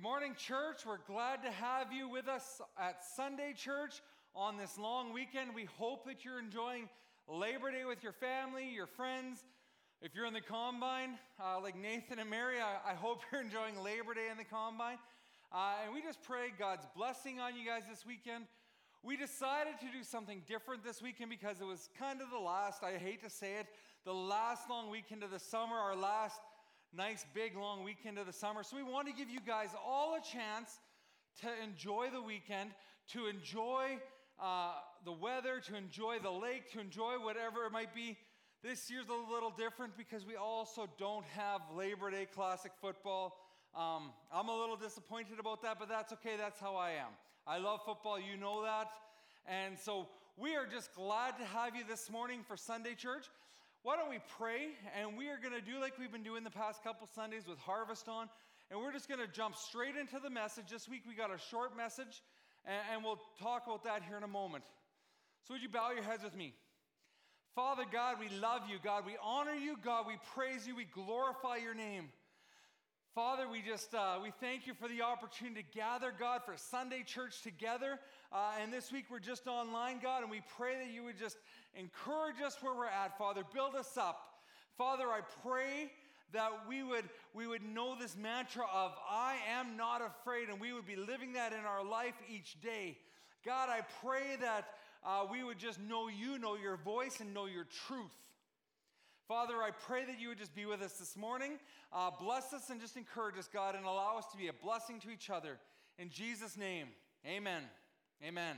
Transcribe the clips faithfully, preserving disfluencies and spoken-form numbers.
morning, church. We're glad to have you with us at Sunday Church on this long weekend. We hope that you're enjoying Labor Day with your family, your friends. If you're in the Combine, uh, like Nathan and Mary, I, I hope you're enjoying Labor Day in the Combine. Uh, and we just pray God's blessing on you guys this weekend. We decided to do something different this weekend because it was kind of the last, I hate to say it, the last long weekend of the summer, our last nice big long weekend of the summer. So we want to give you guys all a chance to enjoy the weekend, to enjoy uh, the weather, to enjoy the lake, to enjoy whatever it might be. This year's a little different because we also don't have Labor Day Classic football. Um, I'm a little disappointed about that, but that's okay. That's how I am. I love football. You know that. And so we are just glad to have you this morning for Sunday Church. Why don't we pray, and we are going to do like we've been doing the past couple Sundays with Harvest On, and we're just going to jump straight into the message. This week we got a short message, and, and we'll talk about that here in a moment. So would you bow your heads with me? Father God, we love you, God. We honor you, God. We praise you. We glorify your name. Father, we just, uh, we thank you for the opportunity to gather, God, for Sunday Church together. Uh, and this week we're just online, God, and we pray that you would just encourage us where we're at, Father. Build us up. Father, I pray that we would, we would know this mantra of, I am not afraid, and we would be living that in our life each day. God, I pray that uh, we would just know you, know your voice, and know your truth. Father, I pray that you would just be with us this morning. Uh, bless us and just encourage us, God, and allow us to be a blessing to each other. In Jesus' name, amen. Amen.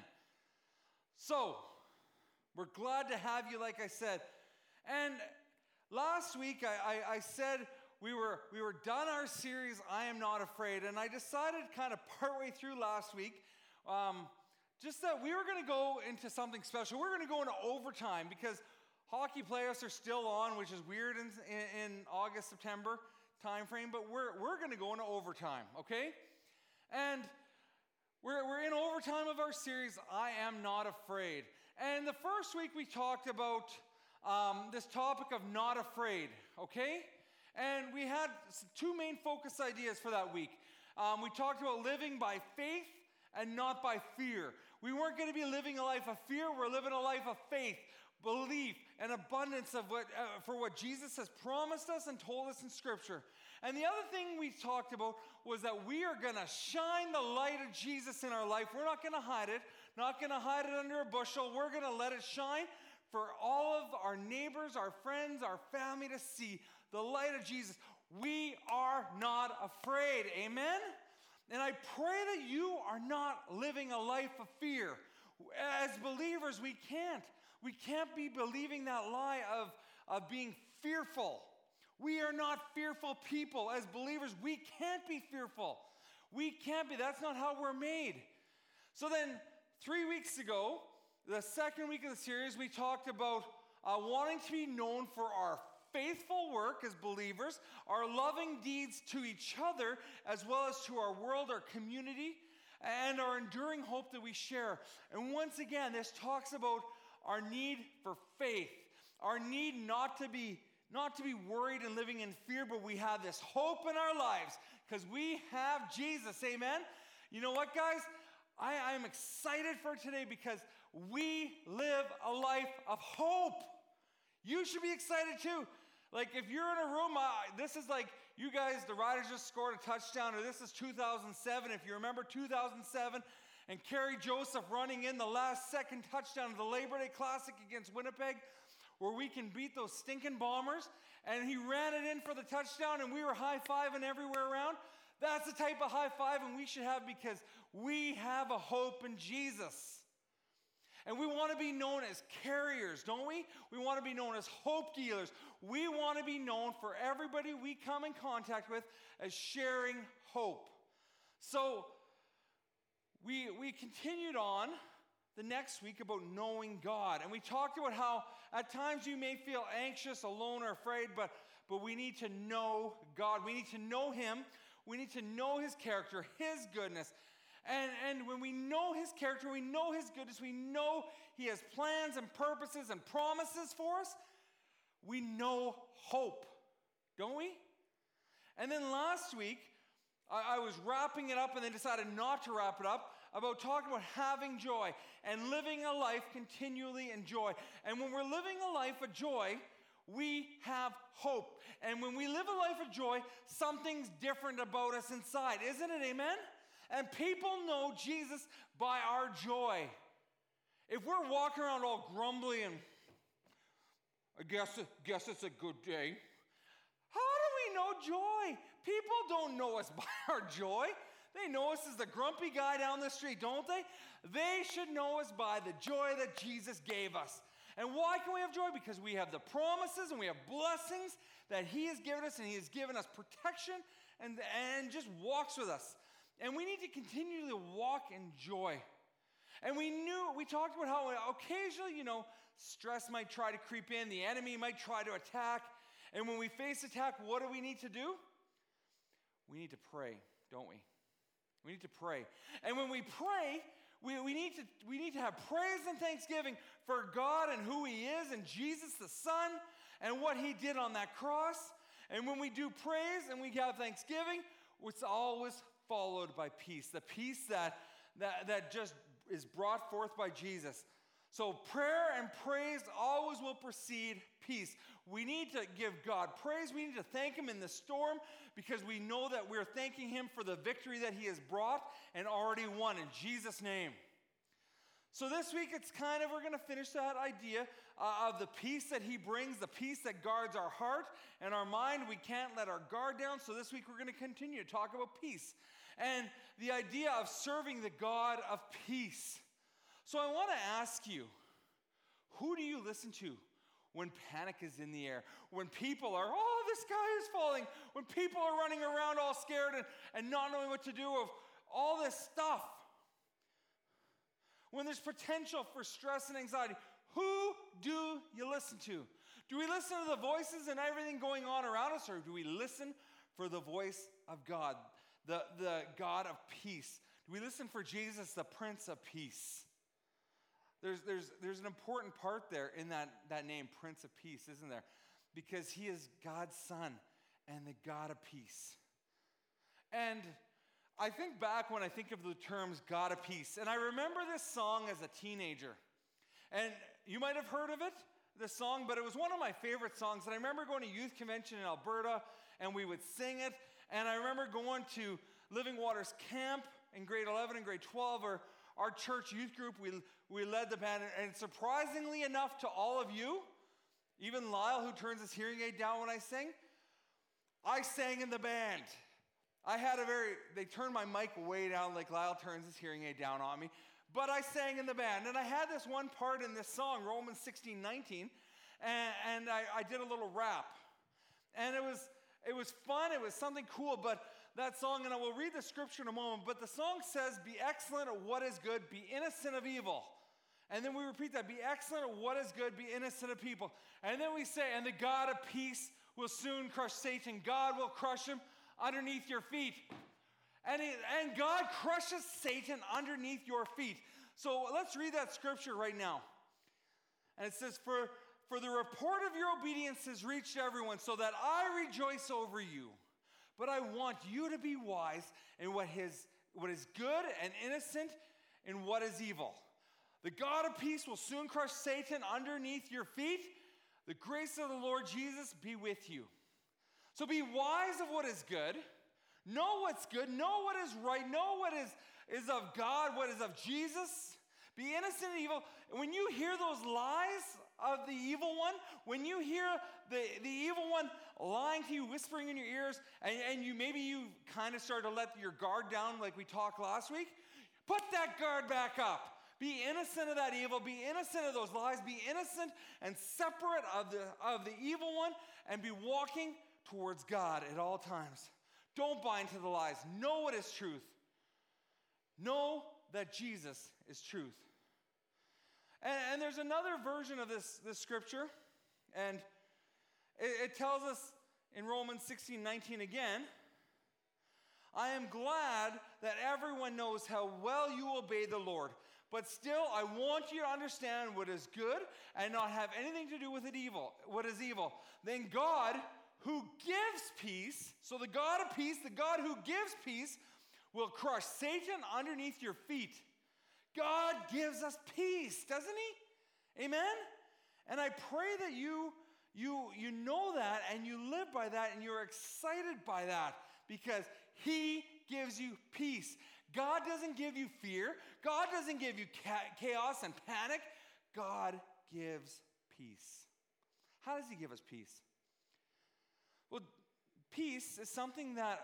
So, we're glad to have you, like I said. And last week, I, I, I said we were, we were done our series, I Am Not Afraid. And I decided kind of partway through last week, um, just that we were going to go into something special. We're going to go into overtime because hockey playoffs are still on, which is weird in, in, in August, September timeframe, but we're, we're going to go into overtime, okay? And we're, we're in overtime of our series, I Am Not Afraid. And the first week we talked about um, this topic of not afraid, okay? And we had two main focus ideas for that week. Um, we talked about living by faith and not by fear. We weren't going to be living a life of fear, we're living a life of faith, belief, and abundance of what uh, for what Jesus has promised us and told us in Scripture. And the other thing we talked about was that we are going to shine the light of Jesus in our life. We're not going to hide it, not going to hide it under a bushel. We're going to let it shine for all of our neighbors, our friends, our family to see the light of Jesus. We are not afraid. Amen? And I pray that you are not living a life of fear. As believers, we can't. We can't be believing that lie of, of being fearful. We are not fearful people. As believers, we can't be fearful. We can't be. That's not how we're made. So then, three weeks ago, the second week of the series, we talked about uh, wanting to be known for our faithful work as believers, our loving deeds to each other, as well as to our world, our community, and our enduring hope that we share. And once again, this talks about our need for faith, our need not to be not to be worried and living in fear, but we have this hope in our lives because we have Jesus. Amen? You know what, guys? I, I am excited for today because we live a life of hope. You should be excited too. Like if you're in a room, uh, this is like you guys, the Riders just scored a touchdown, or this is two thousand seven. If you remember two thousand seven, and Kerry Joseph running in the last second touchdown of the Labor Day Classic against Winnipeg, where we can beat those stinking Bombers, and he ran it in for the touchdown, and we were high-fiving everywhere around. That's the type of high-fiving we should have because we have a hope in Jesus. And we want to be known as carriers, don't we? We want to be known as hope dealers. We want to be known for everybody we come in contact with as sharing hope. So we, we continued on the next week about knowing God. And we talked about how at times you may feel anxious, alone, or afraid, but, but we need to know God. We need to know Him. We need to know His character, His goodness. And, and when we know His character, we know His goodness, we know He has plans and purposes and promises for us, we know hope, don't we? And then last week, I, I was wrapping it up and then decided not to wrap it up, about talking about having joy and living a life continually in joy. And when we're living a life of joy, we have hope. And when we live a life of joy, something's different about us inside. Isn't it? Amen? And people know Jesus by our joy. If we're walking around all grumbly and I guess, guess it's a good day, how do we know joy? People don't know us by our joy. They know us as the grumpy guy down the street, don't they? They should know us by the joy that Jesus gave us. And why can we have joy? Because we have the promises and we have blessings that he has given us, and he has given us protection and, and just walks with us. And we need to continually walk in joy. And we knew, we talked about how occasionally, you know, stress might try to creep in, the enemy might try to attack. And when we face attack, what do we need to do? We need to pray, don't we? We need to pray. And when we pray, we, we, need to, we need to have praise and thanksgiving for God and who he is, and Jesus the Son, and what he did on that cross. And when we do praise and we have thanksgiving, it's always followed by peace. The peace that, that, that just is brought forth by Jesus. So prayer and praise always will precede peace. We need to give God praise. We need to thank him in the storm, because we know that we're thanking him for the victory that he has brought and already won in Jesus' name. So this week, it's kind of, we're going to finish that idea uh, of the peace that he brings, the peace that guards our heart and our mind. We can't let our guard down. So this week, we're going to continue to talk about peace and the idea of serving the God of peace. So I want to ask you, who do you listen to when panic is in the air? When people are, oh, the sky is falling. When people are running around all scared and, and not knowing what to do of all this stuff. When there's potential for stress and anxiety, who do you listen to? Do we listen to the voices and everything going on around us, or do we listen for the voice of God, the, the God of peace? Do we listen for Jesus, the Prince of Peace? There's, there's, there's an important part there in that, that name, Prince of Peace, isn't there? Because he is God's Son and the God of peace. And I think back when I think of the terms God of peace, and I remember this song as a teenager. And you might have heard of it, this song, but it was one of my favorite songs. And I remember going to youth convention in Alberta, and we would sing it. And I remember going to Living Waters Camp in grade eleven and grade twelve, or our church youth group, we, we led the band. And surprisingly enough to all of you, even Lyle, who turns his hearing aid down when I sing, I sang in the band. I had a very, they turned my mic way down like Lyle turns his hearing aid down on me. But I sang in the band. And I had this one part in this song, Romans sixteen nineteen, and, and I, I did a little rap. And it was, it was fun, it was something cool, but that song, and I will read the scripture in a moment, but the song says, be excellent at what is good, be innocent of evil. And then we repeat that, be excellent at what is good, be innocent of people. And then we say, and the God of peace will soon crush Satan. God will crush him underneath your feet. And, he, and God crushes Satan underneath your feet. So let's read that scripture right now. And it says, for, for the report of your obedience has reached everyone, so that I rejoice over you. But I want you to be wise in what is, what is good and innocent in what is evil. The God of peace will soon crush Satan underneath your feet. The grace of the Lord Jesus be with you. So be wise of what is good. Know what's good. Know what is right. Know what is, is of God, what is of Jesus. Be innocent of evil. When you hear those lies of the evil one, when you hear the, the evil one lying to you, whispering in your ears, and, and you maybe you kind of start to let your guard down like we talked last week, put that guard back up. Be innocent of that evil. Be innocent of those lies. Be innocent and separate of the, of the evil one, and be walking towards God at all times. Don't buy into the lies. Know what is truth. Know that Jesus is truth. And, and there's another version of this, this scripture, and it, it tells us in Romans sixteen nineteen again, I am glad that everyone knows how well you obey the Lord, but still I want you to understand what is good and not have anything to do with it evil, what is evil. Then God, who gives peace, so the God of peace, the God who gives peace, will crush Satan underneath your feet. God gives us peace, doesn't he? Amen? And I pray that you, you, you know that and you live by that and you're excited by that because he gives you peace. God doesn't give you fear. God doesn't give you chaos and panic. God gives peace. How does he give us peace? Well, peace is something that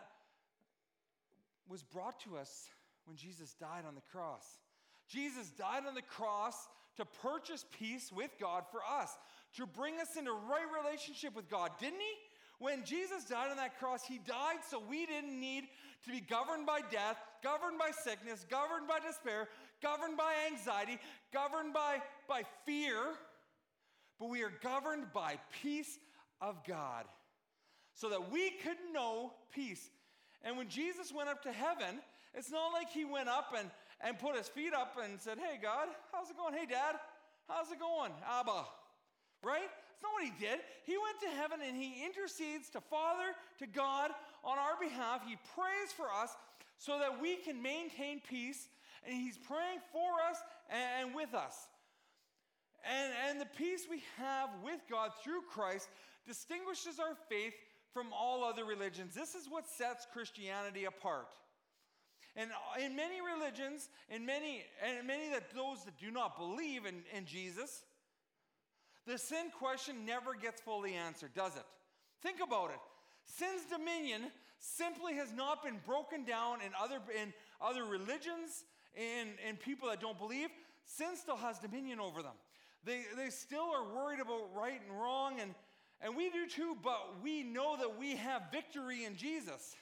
was brought to us when Jesus died on the cross. Jesus died on the cross to purchase peace with God for us, to bring us into right relationship with God, didn't he? When Jesus died on that cross, he died so we didn't need to be governed by death, governed by sickness, governed by despair, governed by anxiety, governed by, by fear, but we are governed by peace of God so that we could know peace. And when Jesus went up to heaven, it's not like he went up and, and put his feet up and said, hey, God, how's it going? Hey, Dad, how's it going? Abba, right? That's not what he did. He went to heaven and he intercedes to Father, to God on our behalf. He prays for us so that we can maintain peace, and he's praying for us and, and with us. And, and the peace we have with God through Christ distinguishes our faith from all other religions. This is what sets Christianity apart. And in many religions, in many, and many that those that do not believe in, in Jesus, the sin question never gets fully answered, does it? Think about it. Sin's dominion simply has not been broken down in other, in other religions, in, in people that don't believe. Sin still has dominion over them. They, they still are worried about right and wrong, and, and we do too, but we know that we have victory in Jesus.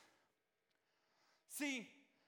See,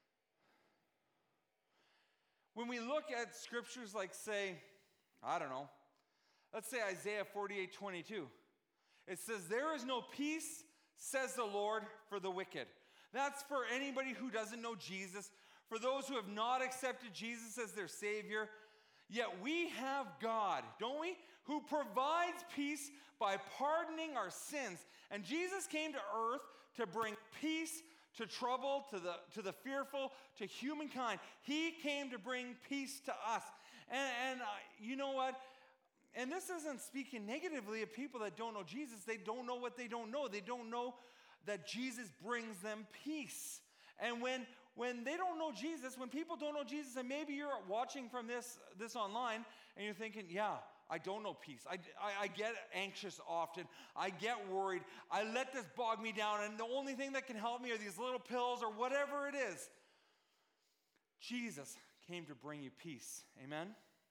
when we look at scriptures like, say, I don't know, let's say Isaiah forty-eight twenty-two. It says, there is no peace, says the Lord, for the wicked. That's for anybody who doesn't know Jesus, for those who have not accepted Jesus as their Savior. Yet we have God, don't we, who provides peace by pardoning our sins. And Jesus came to earth to bring peace to trouble, to the, to the fearful, to humankind. He came to bring peace to us. And, and uh, you know what? And this isn't speaking negatively of people that don't know Jesus. They don't know what they don't know. They don't know that Jesus brings them peace. And when when they don't know Jesus, when people don't know Jesus, and maybe you're watching from this, this online, and you're thinking, yeah, I don't know peace. I, I, I get anxious often. I get worried. I let this bog me down, and the only thing that can help me are these little pills or whatever it is. Jesus came to bring you peace. Amen?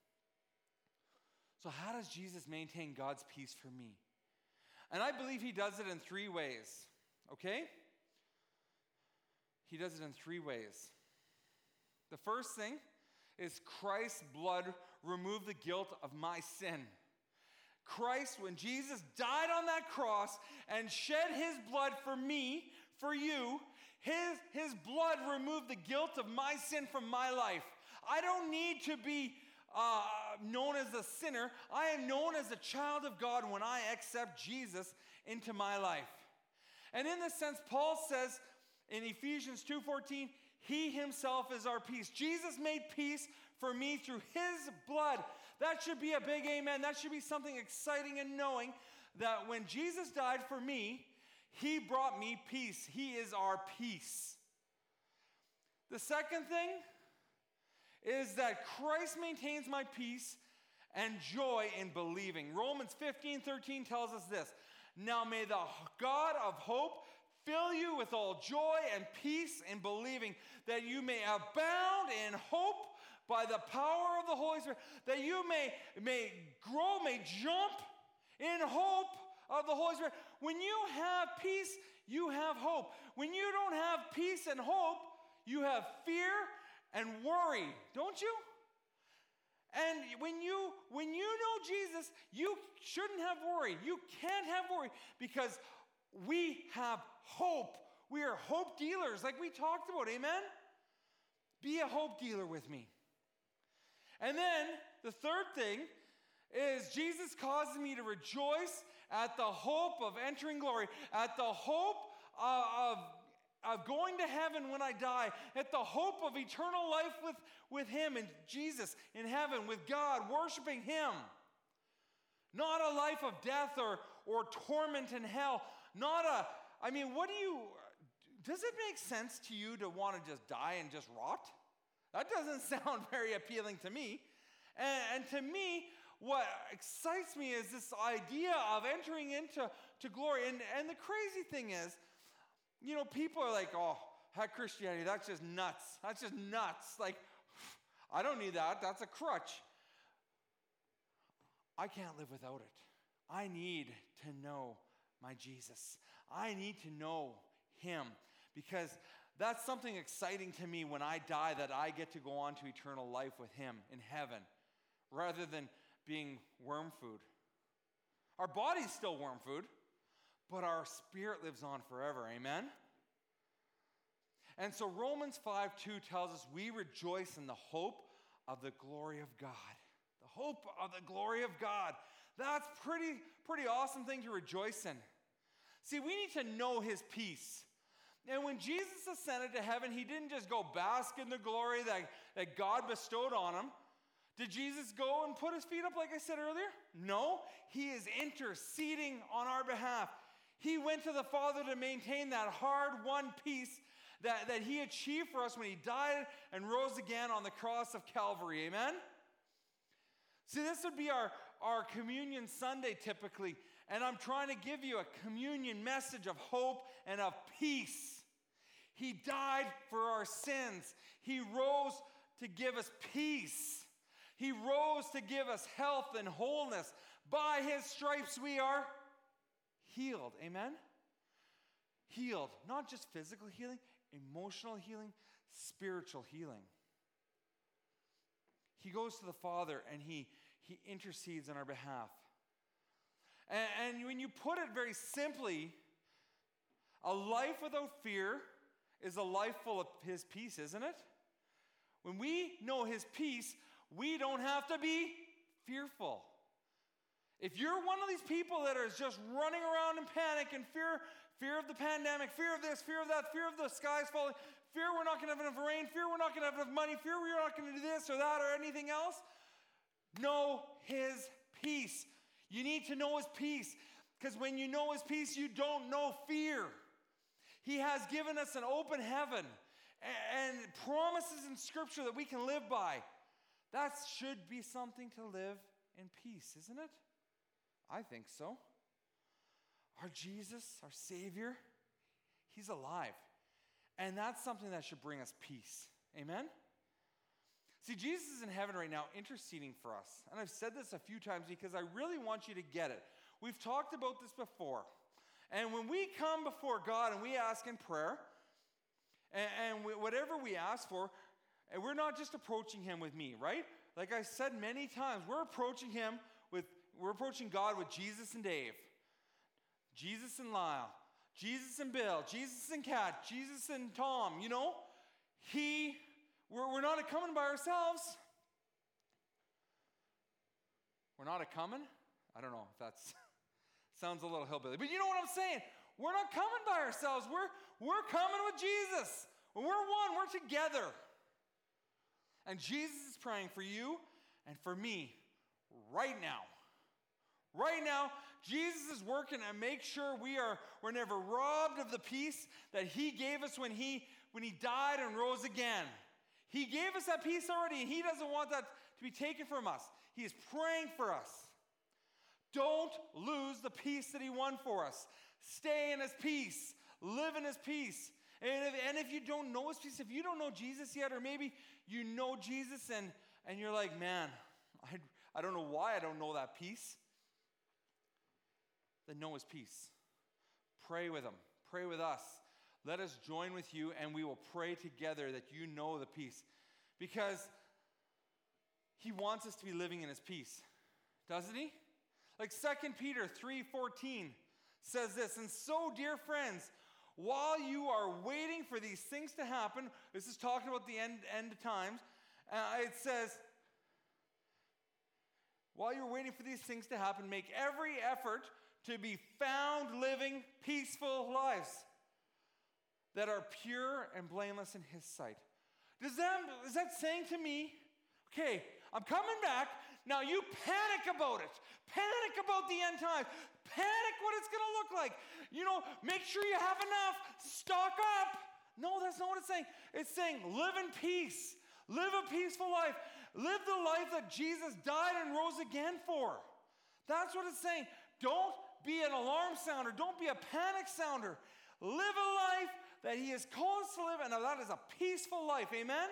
So how does Jesus maintain God's peace for me? And I believe he does it in three ways, okay? He does it in three ways. The first thing is Christ's blood removed the guilt of my sin. Christ, when Jesus died on that cross and shed his blood for me, for you, his, his blood removed the guilt of my sin from my life. I don't need to be Uh, known as a sinner. I am known as a child of God when I accept Jesus into my life. And in this sense, Paul says in Ephesians two fourteen, he himself is our peace. Jesus made peace for me through his blood. That should be a big amen. That should be something exciting in knowing that when Jesus died for me, he brought me peace. He is our peace. The second thing is that Christ maintains my peace and joy in believing. Romans fifteen thirteen tells us this. Now may the God of hope fill you with all joy and peace in believing, that you may abound in hope by the power of the Holy Spirit, that you may, may grow, may jump in hope of the Holy Spirit. When you have peace, you have hope. When you don't have peace and hope, you have fear and worry, don't you? And when you when you know Jesus, you shouldn't have worry. You can't have worry because we have hope. We are hope dealers, like we talked about, amen? Be a hope dealer with me. And then the third thing is Jesus causes me to rejoice at the hope of entering glory, at the hope of, of, of going to heaven when I die, at the hope of eternal life with, with him and Jesus in heaven, with God, worshiping him. Not a life of death or, or torment in hell. Not a, I mean, what do you, does it make sense to you to want to just die and just rot? That doesn't sound very appealing to me. And, and to me, what excites me is this idea of entering into to glory. And, and the crazy thing is, you know, people are like, oh, heck, Christianity, that's just nuts. That's just nuts. Like, I don't need that. That's a crutch. I can't live without it. I need to know my Jesus. I need to know him, because that's something exciting to me when I die, that I get to go on to eternal life with him in heaven rather than being worm food. Our body's still worm food, but our spirit lives on forever. Amen? And so Romans five two tells us we rejoice in the hope of the glory of God. The hope of the glory of God. That's pretty, pretty awesome thing to rejoice in. See, we need to know his peace. And when Jesus ascended to heaven, he didn't just go bask in the glory that, that God bestowed on him. Did Jesus go and put his feet up like I said earlier? No, he is interceding on our behalf. He went to the Father to maintain that hard-won peace that, that he achieved for us when he died and rose again on the cross of Calvary. Amen? See, this would be our, our communion Sunday typically, and I'm trying to give you a communion message of hope and of peace. He died for our sins. He rose to give us peace. He rose to give us health and wholeness. By his stripes we are healed. Amen? Healed. Not just physical healing, emotional healing, spiritual healing. He goes to the Father and he, he intercedes on our behalf. And, and when you put it very simply, a life without fear is a life full of his peace, isn't it? When we know his peace, we don't have to be fearful. If you're one of these people that is just running around in panic and fear, fear of the pandemic, fear of this, fear of that, fear of the skies falling, fear we're not going to have enough rain, fear we're not going to have enough money, fear we're not going to do this or that or anything else, know his peace. You need to know his peace, because when you know his peace, you don't know fear. He has given us an open heaven and promises in Scripture that we can live by. That should be something to live in peace, isn't it? I think so. Our Jesus, our Savior, he's alive. And that's something that should bring us peace. Amen? See, Jesus is in heaven right now interceding for us. And I've said this a few times because I really want you to get it. We've talked about this before. And when we come before God and we ask in prayer, and, and we, whatever we ask for, and we're not just approaching him with me, right? Like I said many times, we're approaching him with, we're approaching God with Jesus and Dave, Jesus and Lyle, Jesus and Bill, Jesus and Kat, Jesus and Tom, you know? He, we're, we're not a coming by ourselves. We're not a coming? I don't know if that's, sounds a little hillbilly, but you know what I'm saying? We're not coming by ourselves. We're, we're coming with Jesus. When we're one, we're together. And Jesus is praying for you and for me right now. Right now, Jesus is working to make sure we are we're never robbed of the peace that he gave us when he when he died and rose again. He gave us that peace already, and he doesn't want that to be taken from us. He is praying for us. Don't lose the peace that he won for us. Stay in his peace. Live in his peace. And if, and if you don't know his peace, if you don't know Jesus yet, or maybe you know Jesus and, and you're like, man, I, I don't know why I don't know that peace, then know his peace. Pray with him. Pray with us. Let us join with you, and we will pray together that you know the peace. Because he wants us to be living in his peace. Doesn't he? Like Second Peter three fourteen says this, and so, dear friends, while you are waiting for these things to happen, this is talking about the end, end of times, uh, it says, while you're waiting for these things to happen, make every effort to be found living peaceful lives that are pure and blameless in his sight. Does that, is that saying to me, okay, I'm coming back, now you panic about it. Panic about the end times. Panic what it's going to look like. You know, make sure you have enough. Stock up. No, that's not what it's saying. It's saying live in peace. Live a peaceful life. Live the life that Jesus died and rose again for. That's what it's saying. Don't be an alarm sounder. Don't be a panic sounder. Live a life that he has called us to live, and that is a peaceful life. Amen?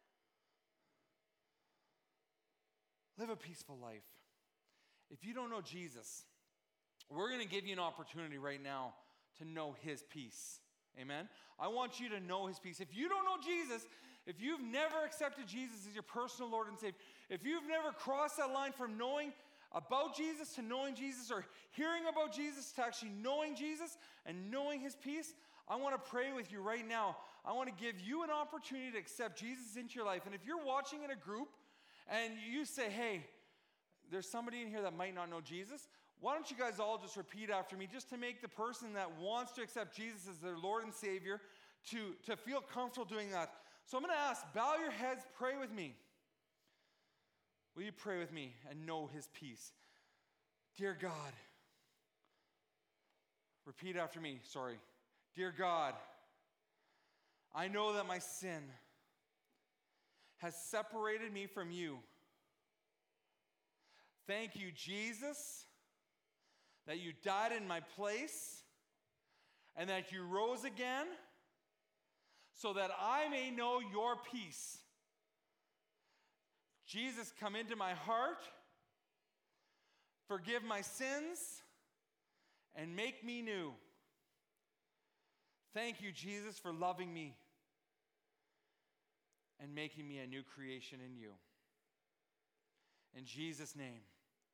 Live a peaceful life. If you don't know Jesus, we're going to give you an opportunity right now to know his peace. Amen? I want you to know his peace. If you don't know Jesus, if you've never accepted Jesus as your personal Lord and Savior, if you've never crossed that line from knowing about Jesus to knowing Jesus, or hearing about Jesus to actually knowing Jesus and knowing his peace, I want to pray with you right now. I want to give you an opportunity to accept Jesus into your life. And if you're watching in a group and you say, hey, there's somebody in here that might not know Jesus, why don't you guys all just repeat after me, just to make the person that wants to accept Jesus as their Lord and Savior to, to feel comfortable doing that. So I'm going to ask, bow your heads, pray with me. Will you pray with me and know his peace? Dear God, repeat after me, sorry. Dear God, I know that my sin has separated me from you. Thank you, Jesus, that you died in my place and that you rose again so that I may know your peace. Jesus, come into my heart, forgive my sins, and make me new. Thank you, Jesus, for loving me and making me a new creation in you. In Jesus' name,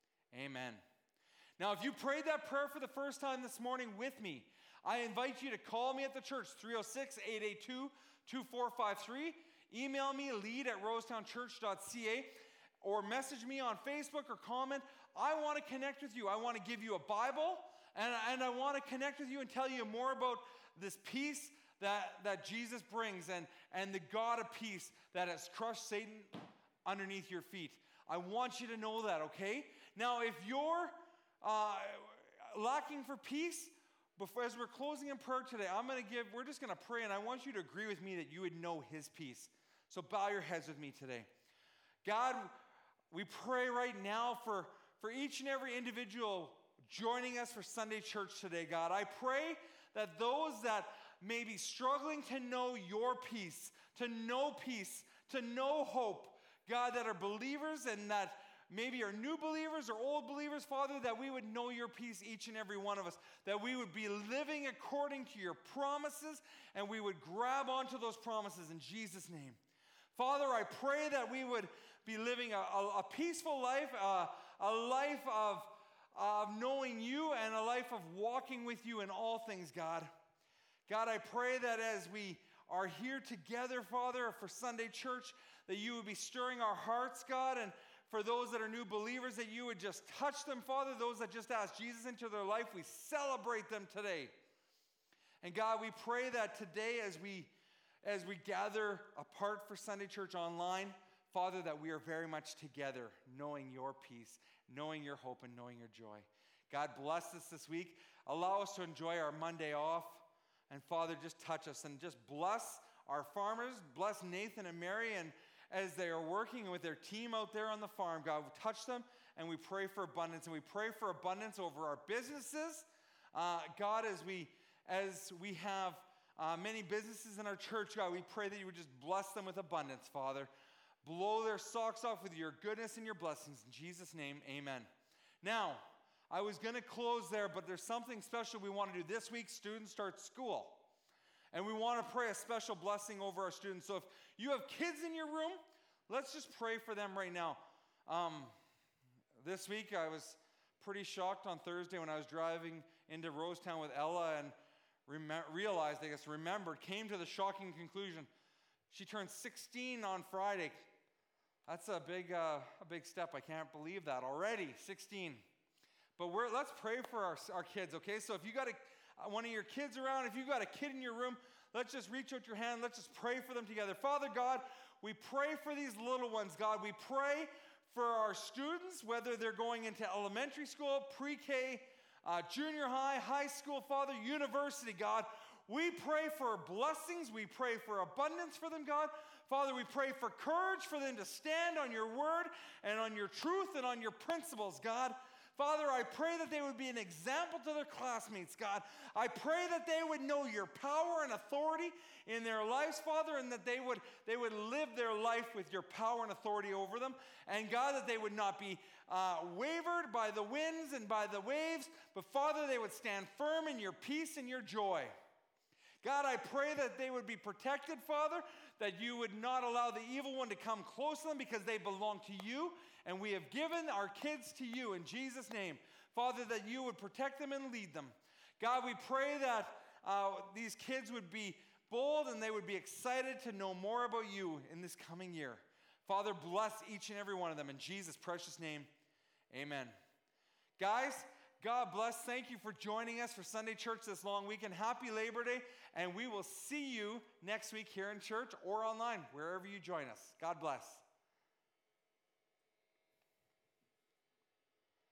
amen. Now, if you prayed that prayer for the first time this morning with me, I invite you to call me at the church, three oh six, eight eight two, two four five three. Email me, lead at rosetown church dot c a, or message me on Facebook or comment. I want to connect with you. I want to give you a Bible, and, and I want to connect with you and tell you more about this peace that, that Jesus brings, and, and the God of peace that has crushed Satan underneath your feet. I want you to know that, okay? Now, if you're uh, lacking for peace, before, as we're closing in prayer today, I'm going to give, we're just going to pray, and I want you to agree with me that you would know his peace. So bow your heads with me today. God, we pray right now for, for each and every individual joining us for Sunday church today, God. I pray that those that may be struggling to know your peace, to know peace, to know hope, God, that are believers and that maybe are new believers or old believers, Father, that we would know your peace, each and every one of us, that we would be living according to your promises, and we would grab onto those promises in Jesus' name. Father, I pray that we would be living a, a, a peaceful life, uh, a life of, of knowing you, and a life of walking with you in all things, God. God, I pray that as we are here together, Father, for Sunday church, that you would be stirring our hearts, God, and for those that are new believers, that you would just touch them, Father. Those that just asked Jesus into their life, we celebrate them today. And God, we pray that today as we as we gather apart for Sunday church online, Father, that we are very much together, knowing your peace, knowing your hope, and knowing your joy. God, bless us this week. Allow us to enjoy our Monday off. And Father, just touch us and just bless our farmers. Bless Nathan and Mary, and as they are working with their team out there on the farm, God, we touch them, and we pray for abundance. And we pray for abundance over our businesses. Uh, God, as we as we have uh, many businesses in our church, God, we pray that you would just bless them with abundance, Father. Blow their socks off with your goodness and your blessings. In Jesus' name, amen. Now, I was going to close there, but there's something special we want to do. This week, students start school. And we want to pray a special blessing over our students. So if you have kids in your room, let's just pray for them right now. Um, this week, I was pretty shocked on Thursday when I was driving into Rosetown with Ella and rem- realized, I guess, remembered, came to the shocking conclusion. She turned sixteen on Friday. That's a big, uh, a big step. I can't believe that already, sixteen. But we're, let's pray for our, our kids, okay? So if you got a, one of your kids around, if you've got a kid in your room, let's just reach out your hand. Let's just pray for them together. Father God, we pray for these little ones, God. We pray for our students, whether they're going into elementary school, pre-K, uh, junior high, high school, Father, university, God. We pray for blessings. We pray for abundance for them, God. Father, we pray for courage for them to stand on your word and on your truth and on your principles, God. Father, I pray that they would be an example to their classmates, God. I pray that they would know your power and authority in their lives, Father, and that they would, they would live their life with your power and authority over them. And God, that they would not be uh, wavered by the winds and by the waves, but Father, they would stand firm in your peace and your joy. God, I pray that they would be protected, Father, that you would not allow the evil one to come close to them because they belong to you, and we have given our kids to you in Jesus' name. Father, that you would protect them and lead them. God, we pray that uh, these kids would be bold and they would be excited to know more about you in this coming year. Father, bless each and every one of them in Jesus' precious name. Amen. Guys, God bless. Thank you for joining us for Sunday Church this long weekend. Happy Labor Day, and we will see you next week here in church or online, wherever you join us. God bless.